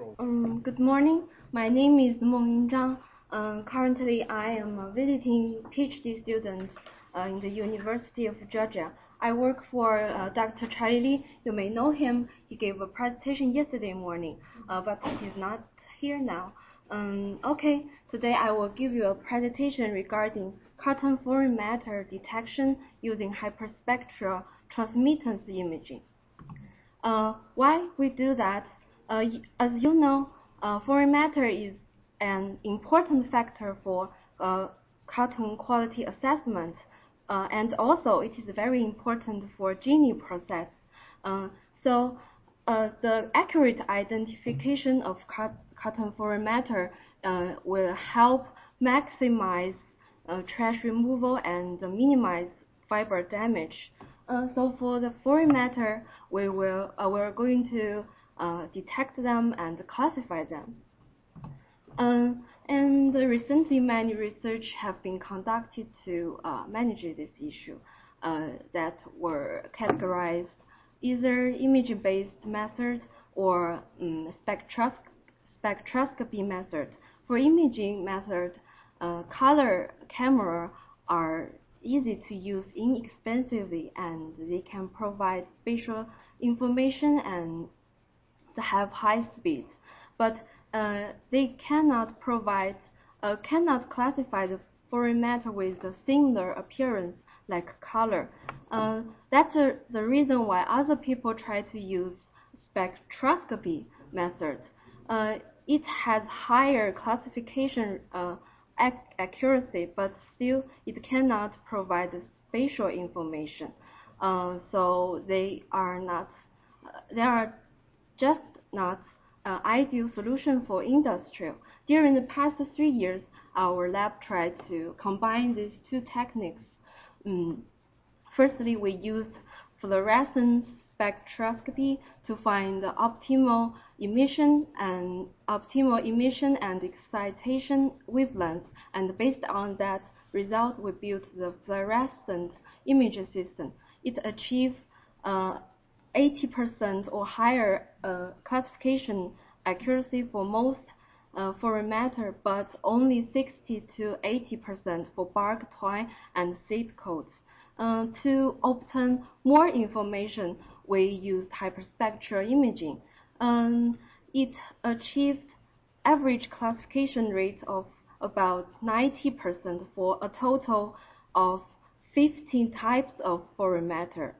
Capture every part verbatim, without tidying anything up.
Um, good morning. My name is Meng Zhang. Uh, currently, I am a visiting PhD student uh, in the University of Georgia. I work for uh, Doctor Charlie Li. You may know him. He gave a presentation yesterday morning, uh, but he's not here now. Um, okay, today I will give you a presentation regarding quantum foreign matter detection using hyperspectral transmittance imaging. Uh, why we do that? Uh, as you know, uh, foreign matter is an important factor for uh, quantum quality assessment, uh, and also it is very important for Gini process. Uh, so uh, the accurate identification of quantum foreign matter uh, will help maximize uh, trash removal and minimize fiber damage. Uh, so for the foreign matter, we will uh, we're going to uh, detect them and classify them. Um, and recently, many research have been conducted to uh, manage this issue uh, that were categorized either image-based method or um, spectros spectroscopy method. For imaging method, uh, color camera are easy to use inexpensively, and they can provide spatial information and have high speed, but uh, they cannot provide, uh, cannot classify the foreign matter with a similar appearance like color. Uh, that's a, the reason why other people try to use spectroscopy methods. Uh, it has higher classification uh, ac accuracy, but still it cannot provide spatial information. Uh, so they are not, uh, they are just not an ideal solution for industrial. During the past three years, our lab tried to combine these two techniques. Um, firstly, we used fluorescence spectroscopy to find the optimal emission and optimal emission and excitation wavelengths, and based on that result, we built the fluorescent image system. It achieved uh, eighty percent or higher uh, classification accuracy for most uh, foreign matter, but only sixty to eighty percent for bark, twine, and seed codes. Uh, to obtain more information, we used hyperspectral imaging. Um, it achieved average classification rate of about ninety percent for a total of fifteen types of foreign matter.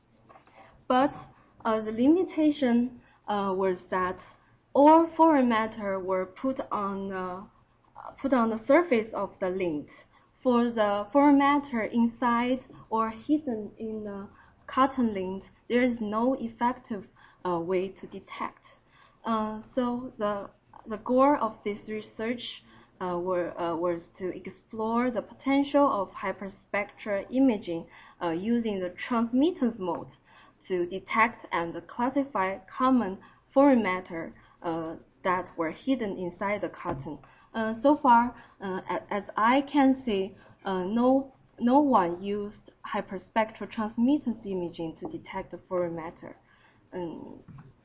But uh, the limitation uh, was that all foreign matter were put on uh, put on the surface of the lint. For the foreign matter inside or hidden in the cotton lint, there is no effective uh, way to detect. Uh, so the the goal of this research uh, were, uh, was to explore the potential of hyperspectral imaging uh, using the transmittance mode to detect and classify common foreign matter uh, that were hidden inside the cotton. Uh, so far, uh, as I can see, uh, no, no one used hyperspectral transmittance imaging to detect the foreign matter. Um,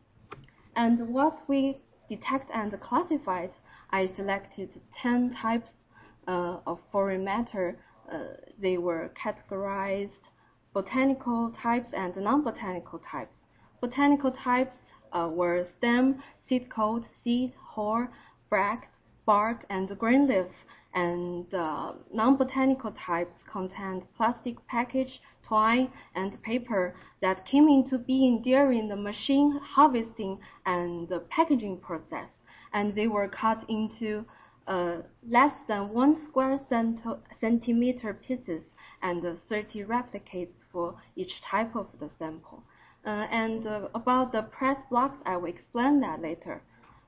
and what we detect and classified, I selected ten types uh, of foreign matter. Uh, they were categorized botanical types and non-botanical types. Botanical types uh, were stem, seed coat, seed, hull, bracts, bark, and green leaf, and uh, non-botanical types contained plastic package, twine, and paper that came into being during the machine harvesting and the packaging process, and they were cut into uh, less than one square cent centimeter pieces and uh, thirty replicates for each type of the sample. Uh, and uh, about the press blocks, I will explain that later.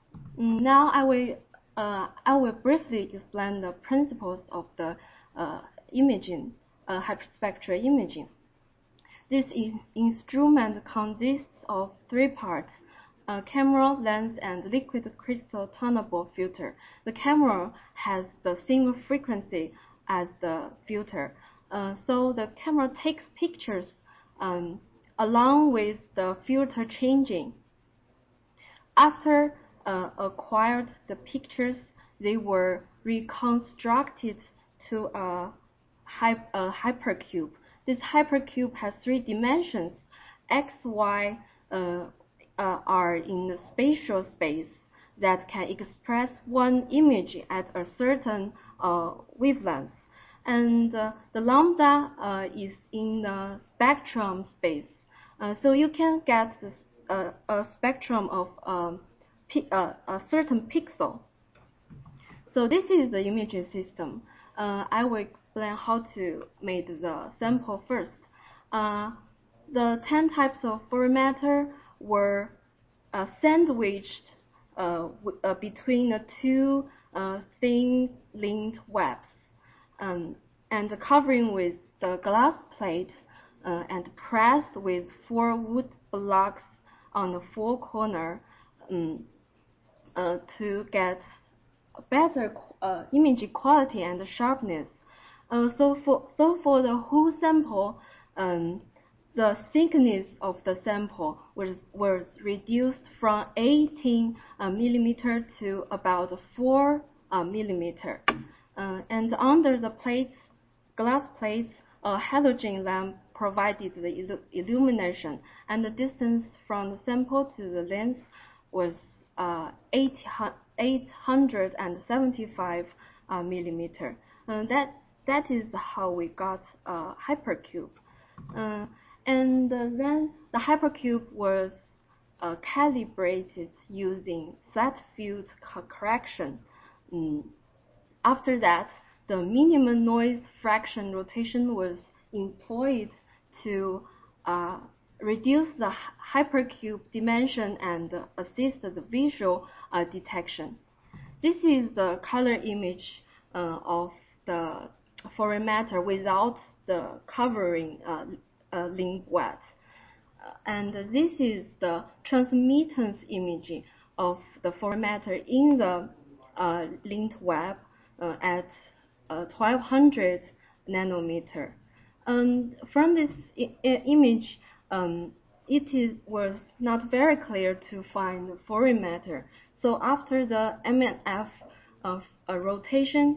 Now I will uh, I will briefly explain the principles of the uh, imaging, uh, hyperspectral imaging. This instrument consists of three parts: a camera, lens, and liquid crystal tunable filter. The camera has the same frequency as the filter, uh, so the camera takes pictures um, along with the filter changing. After uh, acquired the pictures, they were reconstructed to a, hy a hypercube. This hypercube has three dimensions. X, Y uh, uh, are in the spatial space that can express one image at a certain uh, wavelength. And uh, the lambda uh, is in the spectrum space. Uh, so you can get this, uh, a spectrum of um, uh, a certain pixel. So this is the imaging system. Uh, I will explain how to make the sample first. Uh, the ten types of foreign matter were uh, sandwiched uh, uh, between the two uh, thin linked webs, um, and covering with the glass plate uh, and pressed with four wood blocks on the four corner um, uh, to get better uh, image quality and sharpness. Uh, so for so for the whole sample, um, the thickness of the sample was was reduced from eighteen uh, millimeter to about four uh, millimeter. Uh, and under the plates, glass plates, a halogen lamp provided the il illumination, and the distance from the sample to the lens was uh, eight hundred seventy-five uh, millimeter. Uh, that that is how we got a hypercube. Uh, and uh, then the hypercube was uh, calibrated using flat field correction. Mm. After that, the minimum noise fraction rotation was employed to uh, reduce the hypercube dimension and assist the visual uh, detection. This is the color image uh, of the foreign matter without the covering uh, uh, link web. Uh, and this is the transmittance image of the foreign matter in the uh, linked web uh, at uh, twelve hundred nanometer. And from this image, um, it is, was not very clear to find foreign matter. So after the M N F of a rotation,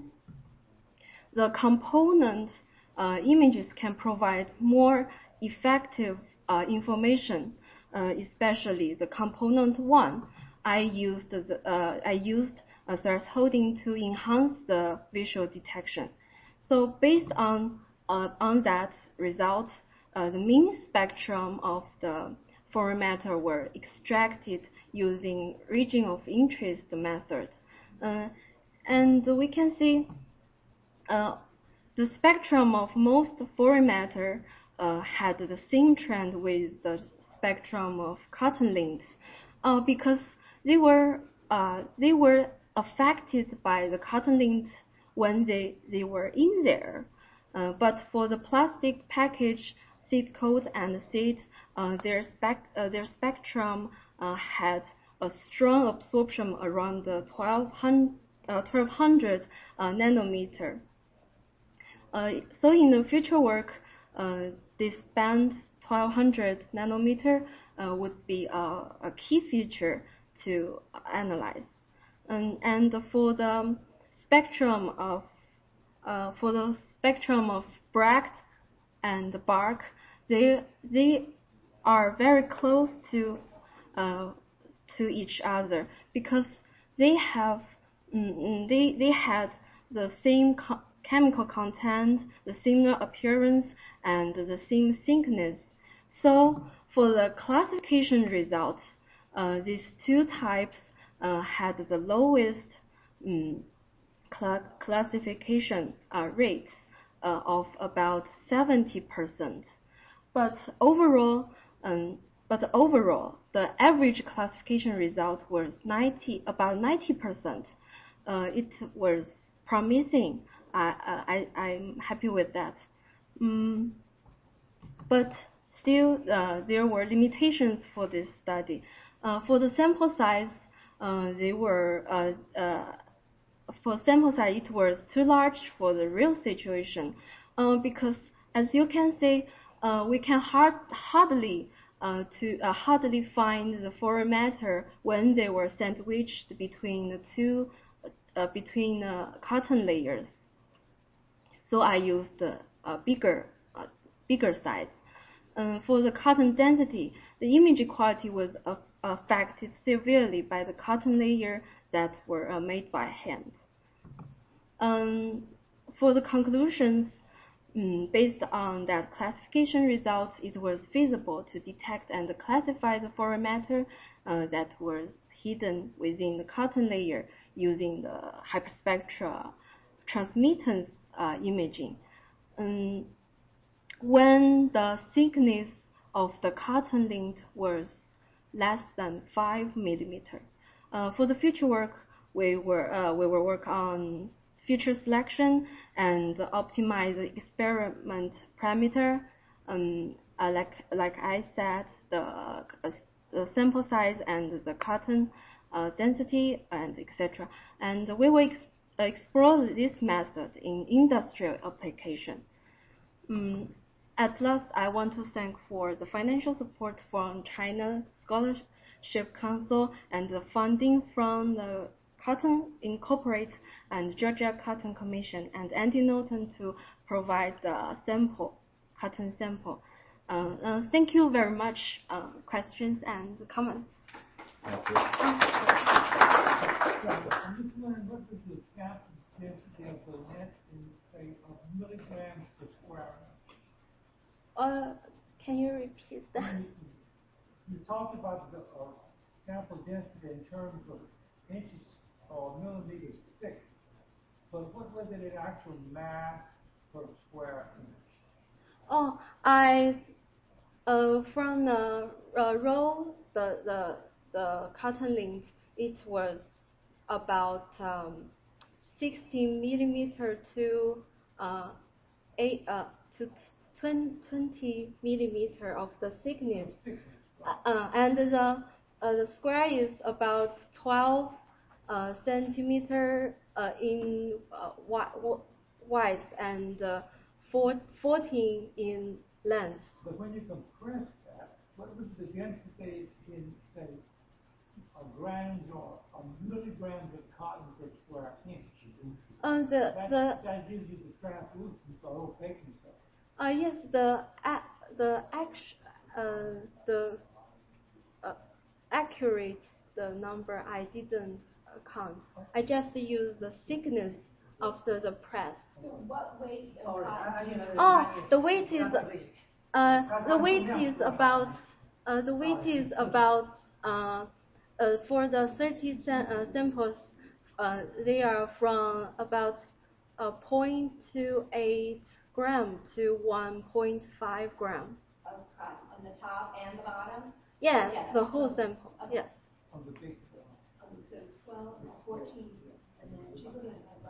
the component uh, images can provide more effective uh, information, uh, especially the component one. I used the, uh, I used a thresholding to enhance the visual detection. So based on uh, on that result, uh, the mean spectrum of the foreign matter were extracted using region of interest method, uh, and we can see uh, the spectrum of most foreign matter uh, had the same trend with the spectrum of cotton links, uh, because they were uh, they were affected by the cotton links when they they were in there. Uh, but for the plastic package, seed coat and seed, uh, their spec uh, their spectrum uh, had a strong absorption around the twelve hundred uh, nanometer. Uh, so in the future work, uh, this band twelve hundred nanometer uh, would be a, a key feature to analyze. And, and for the spectrum of uh, for the spectrum of Bragg and bark, they they are very close to uh, to each other because they have mm, they they had the same co chemical content, the similar appearance, and the same thickness. So for the classification results, uh, these two types uh, had the lowest um, cl classification uh, rates uh, of about seventy percent. But overall, um, but overall, the average classification result was ninety, about ninety percent. Uh, it was promising. I, I, I'm happy with that. Um, but still, uh, there were limitations for this study. Uh, for the sample size, uh, they were uh, uh, for sample size it was too large for the real situation, uh, because as you can see, uh, we can hard, hardly uh, to uh, hardly find the foreign matter when they were sandwiched between the two uh, between uh, cotton layers. So I used a bigger uh, bigger size. Um, for the cotton density, the image quality was uh, affected severely by the cotton layer that were uh, made by hand. Um, for the conclusions, um, based on that classification results, it was feasible to detect and classify the foreign matter uh, that was hidden within the cotton layer using the hyperspectral transmittance uh, imaging. Um, when the thickness of the cotton lint was less than five millimeter. Uh, for the future work, we were uh, we will work on feature selection and optimize the experiment parameter. Um, uh, like like I said, the, uh, the sample size and the cotton uh, density and et cetera. And we will ex explore this method in industrial application. Um, at last, I want to thank for the financial support from China Scholarship Council and the funding from the Cotton Incorporate and Georgia Cotton Commission and Andy Norton to provide the sample, cotton sample. Uh, uh, thank you very much. Uh, questions and comments? Thank you. Yeah, I'm just wondering what was the sample density of the net in, say, of milligrams per square? Uh, can you repeat that? You, you talked about the uh, sample density in terms of inches or millimeters thick, but what was it in actual mass per square inch? Oh, I uh, from the uh, roll the the the cotton lint, it was about um, sixty millimeter to uh, eight uh, to twenty millimeter of the thickness, uh, uh, and the uh, the square is about twelve uh, centimeter uh, in uh, wide and uh, fourteen in length. But when you compress that, what was the density in, say, a grams or a milligrams of cotton per square inch? Uh, the that, the that gives you the translucence or opaqueness of it. uh yes the uh, the act uh the uh, accurate the number I didn't uh, count. I just used the thickness of the, the press. So what weight of cotton? Oh, the weight is uh the weight is about uh the weight is about uh uh for the thirty sam uh, samples uh they are from about uh zero point two eight gram to one point five gram. Of cotton on the top and the bottom? Yes, Yes. the whole sample. Okay. Yes. Of the big Um, so it's twelve, fourteen, and then she's looking at that.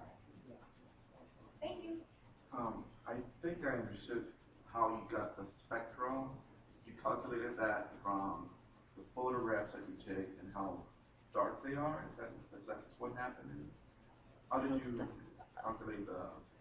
Thank you. Um, I think I understood how you got the spectrum. You calculated that from the photographs that you take and how dark they are. Is that is that what happened? How did you calculate the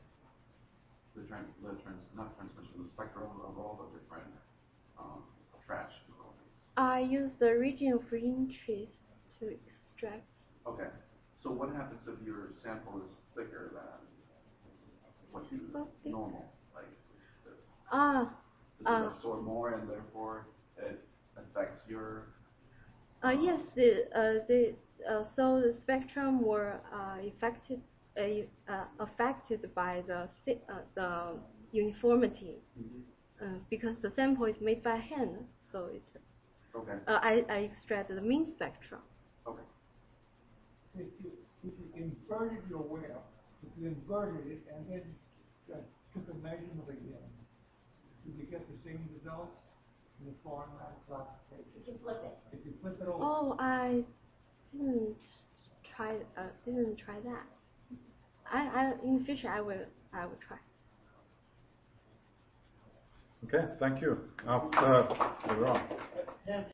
the trans the trans not transmission the spectrum of all the different um, trash components? I use the region of interest to extract. Okay. So what happens if your sample is thicker than what you normal? Like, Ah, does it uh, absorb more and therefore it affects your? uh, yes, the uh, the uh, so the spectrum were uh, affected uh, uh, affected by the uh, the uniformity, Mm-hmm. uh, because the sample is made by hand, so it. Okay. Uh, I I extract the mean spectrum. Okay. If you, if you inverted your well, if you inverted it and then uh, took a measurement again, did you get the same results in the foreign matter classification? If you flip it. If you flip it over. Oh, I didn't try uh, didn't try that. I, I in the future I will I will try. Okay, thank you. Now, uh, you're on.